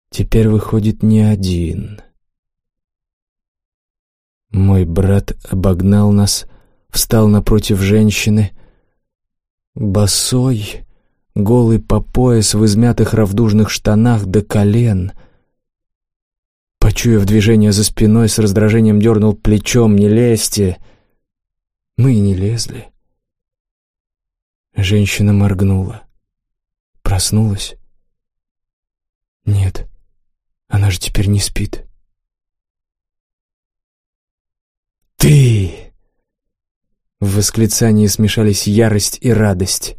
Теперь выходит не один. Мой брат обогнал нас, встал напротив женщины, босой, голый по пояс в измятых равдужных штанах до колен. Почуяв движение за спиной, с раздражением дернул плечом: «Не лезьте!» Мы и не лезли. Женщина моргнула. Проснулась? Нет, она же теперь не спит. «Ты!» В восклицании смешались ярость и радость.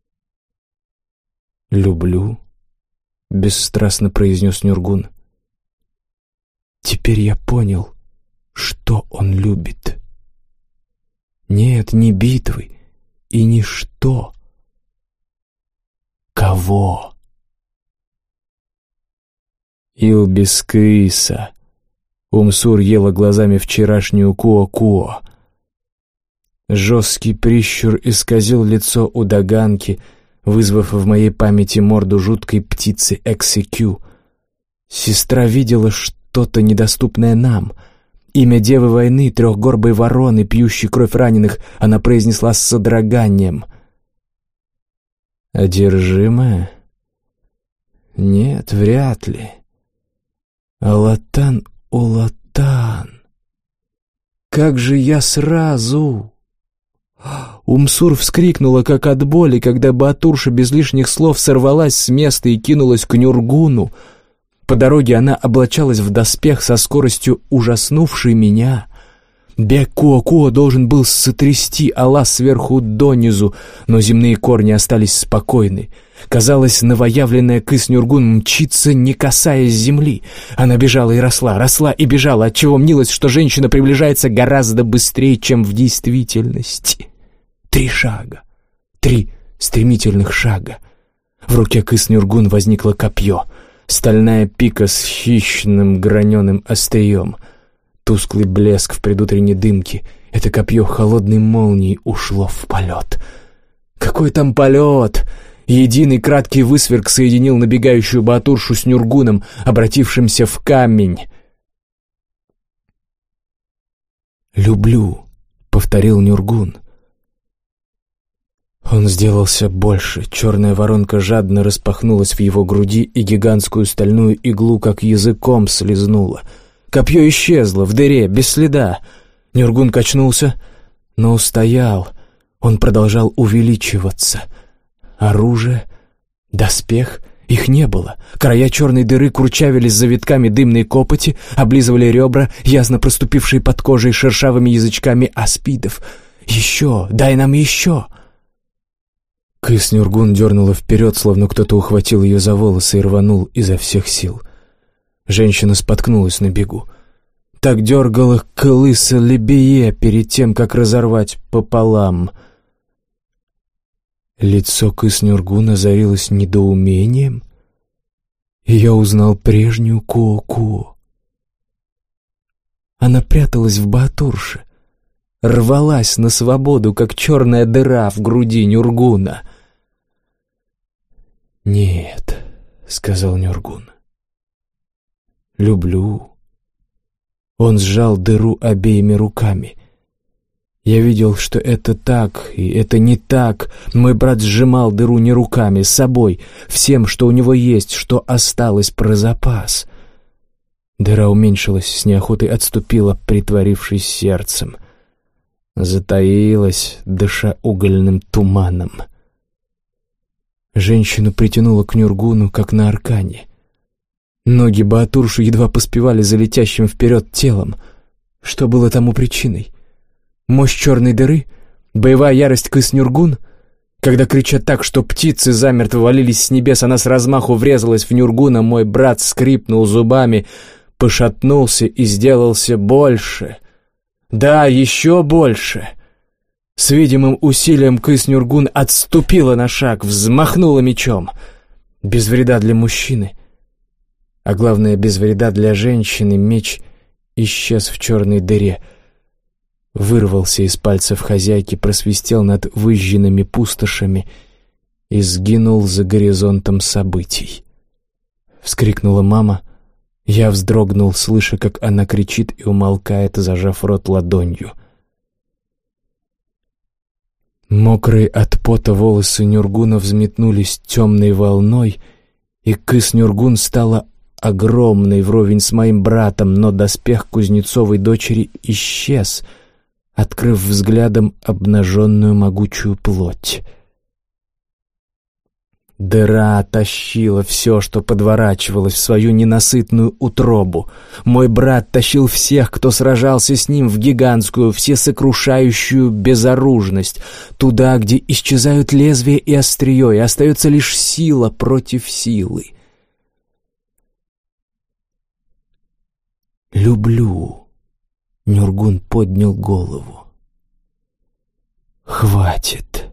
«Люблю», — бесстрастно произнес Нюргун. Теперь я понял, что он любит. Нет, не битвы и ничто. Кого? Илбис-Кыса. Умсур ела глазами вчерашнюю Куо-Куо. Жесткий прищур исказил лицо удаганки, вызвав в моей памяти морду жуткой птицы Эксекю. Сестра видела что-то недоступное нам. Имя девы войны, трехгорбой вороны, пьющей кровь раненых, она произнесла с содроганием. Одержимая? Нет, вряд ли. Алатан-Улатан. Как же я сразу! Умсур вскрикнула, как от боли, когда Батурша без лишних слов сорвалась с места и кинулась к Нюргуну. По дороге она облачалась в доспех со скоростью ужаснувшей меня. Бег Куо-Куо должен был сотрясти Алла сверху донизу, но земные корни остались спокойны. Казалось, новоявленная Кыс-Нюргун мчится, не касаясь земли. Она бежала и росла, росла и бежала, отчего мнилось, что женщина приближается гораздо быстрее, чем в действительности. 3 шага. 3 стремительных шага. В руке Кыс-Нюргун возникло копье. Стальная пика с хищным граненым острием. Тусклый блеск в предутренней дымке. Это копье холодной молнией ушло в полет. Какой там полет! Единый краткий высверк соединил набегающую Батуршу с Нюргуном, обратившимся в камень. «Люблю», — повторил Нюргун. Он сделался больше. Черная воронка жадно распахнулась в его груди и гигантскую стальную иглу как языком слезнула. Копье исчезло в дыре, без следа. Нюргун качнулся, но устоял. Он продолжал увеличиваться. Оружие, доспех — их не было. Края черной дыры курчавились завитками дымной копоти, облизывали ребра, ясно проступившие под кожей шершавыми язычками аспидов. «Еще! Дай нам еще!» Кыс-Нюргун дернула вперед, словно кто-то ухватил ее за волосы и рванул изо всех сил. Женщина споткнулась на бегу. Так дергала Кылыса Лебие перед тем, как разорвать пополам. Лицо Кыс-Нюргун озарилось недоумением, и я узнал прежнюю Куо-Куо. Она пряталась в Батурше, рвалась на свободу, как черная дыра в груди Нюргуна. «Нет», — сказал Нюргун, — «люблю». Он сжал дыру обеими руками. Я видел, что это так, и это не так. Мой брат сжимал дыру не руками, с собой, всем, что у него есть, что осталось про запас. Дыра уменьшилась, с неохотой отступила, притворившись сердцем. Затаилась, дыша угольным туманом. Женщину притянуло к Нюргуну, как на аркане. Ноги Баатурши едва поспевали за летящим вперед телом. Что было тому причиной? Мощь черной дыры? Боевая ярость Кыс-Нюргун? Когда, крича так, что птицы замертво валились с небес, она с размаху врезалась в Нюргуна, мой брат скрипнул зубами, пошатнулся и сделался больше. Да, еще больше. С видимым усилием Кыс-Нюргун отступила на шаг, взмахнула мечом. Без вреда для мужчины, а главное, без вреда для женщины, меч исчез в черной дыре, вырвался из пальцев хозяйки, просвистел над выжженными пустошами и сгинул за горизонтом событий. — вскрикнула мама. Я вздрогнул, слыша, как она кричит и умолкает, зажав рот ладонью. Мокрые от пота волосы Нюргуна взметнулись темной волной, и Кыс Нюргун стала огромной вровень с моим братом, но доспех кузнецовой дочери исчез, открыв взглядом обнаженную могучую плоть. Дыра тащила все, что подворачивалось, в свою ненасытную утробу. Мой брат тащил всех, кто сражался с ним, в гигантскую, всесокрушающую безоружность, туда, где исчезают лезвие и острие, и остается лишь сила против силы. «Люблю», — Нюргун поднял голову. «Хватит».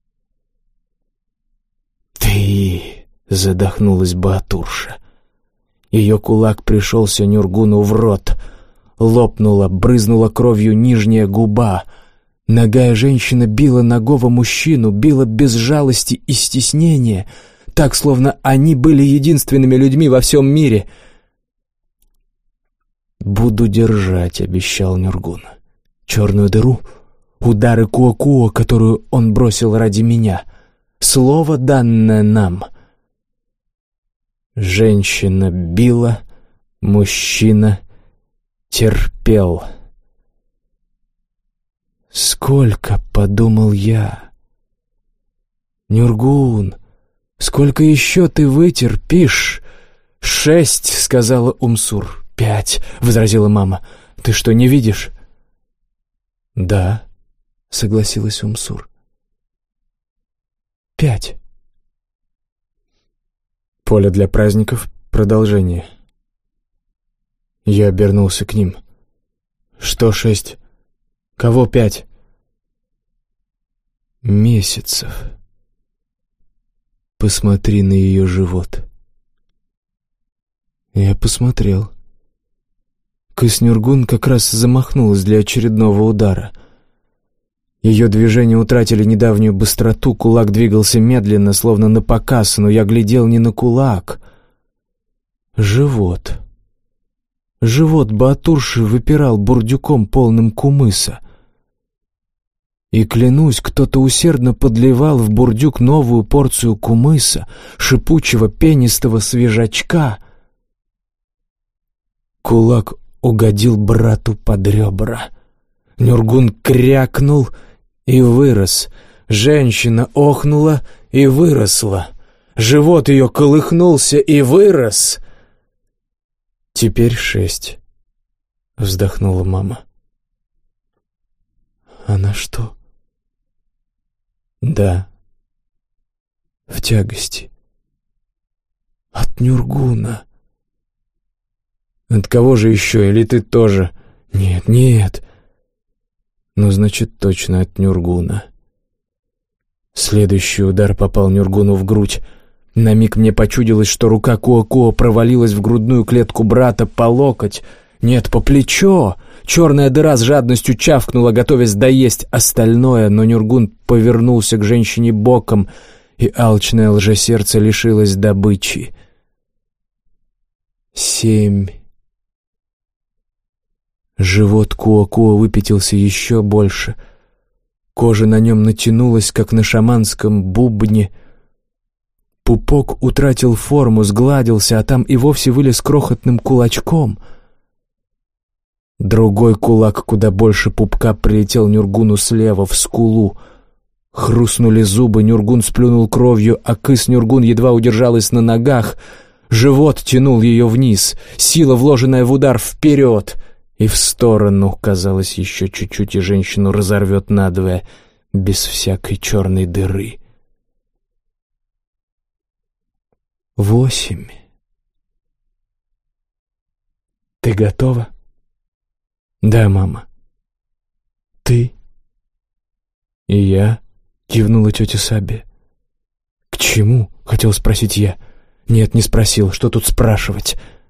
«Ты!» — задохнулась Баатурша. Ее кулак пришелся Нюргуну в рот. Лопнула, брызнула кровью нижняя губа. Нагая женщина била нагого мужчину, била без жалости и стеснения, так, словно они были единственными людьми во всем мире. «Буду держать», — обещал Нюргун. «Черную дыру, удары Куо-Куо, которую он бросил ради меня. Слово, данное нам». Женщина била, мужчина терпел. «Сколько?» — подумал я. «Нюргун, сколько еще ты вытерпишь?» «6», — сказала Умсур. «5», — возразила мама. «Ты что, не видишь?» «Да», — согласилась Умсур. 5. Поле для праздников. Продолжение. Я обернулся к ним. Что 6? Кого 5? Месяцев. Посмотри на ее живот. Я посмотрел. Кыс Нюргун как раз замахнулась для очередного удара. Ее движения утратили недавнюю быстроту, кулак двигался медленно, словно напоказ, но я глядел не на кулак. Живот. Живот Баатурши выпирал бурдюком, полным кумыса. И, клянусь, кто-то усердно подливал в бурдюк новую порцию кумыса, шипучего пенистого свежачка. Кулак угодил брату под ребра. Нюргун крякнул и вырос. Женщина охнула и выросла. Живот ее колыхнулся и вырос. «Теперь 6», — вздохнула мама. «Она что?» «Да, в тягости. От Нюргуна». «От кого же еще? Или ты тоже?» «Нет, нет». «Ну, значит, точно от Нюргуна». Следующий удар попал Нюргуну в грудь. На миг мне почудилось, что рука Куо-Куо провалилась в грудную клетку брата по локоть. Нет, по плечо. Черная дыра с жадностью чавкнула, готовясь доесть остальное, но Нюргун повернулся к женщине боком, и алчное лжесердце лишилось добычи. 7. Живот Куо-Куо выпятился еще больше. Кожа на нем натянулась, как на шаманском бубне. Пупок утратил форму, сгладился, а там и вовсе вылез крохотным кулачком. Другой кулак, куда больше пупка, прилетел Нюргуну слева, в скулу. Хрустнули зубы, Нюргун сплюнул кровью, а Кыс Нюргун едва удержалась на ногах. Живот тянул ее вниз, сила, вложенная в удар, вперед и в сторону. Казалось, еще чуть-чуть, и женщину разорвет надвое, без всякой черной дыры. 8. «Ты готова?» «Да, мама». «Ты?» «И я?» — кивнула тетя Саби. «К чему?» — хотел спросить я. «Нет, не спросил. Что тут спрашивать?»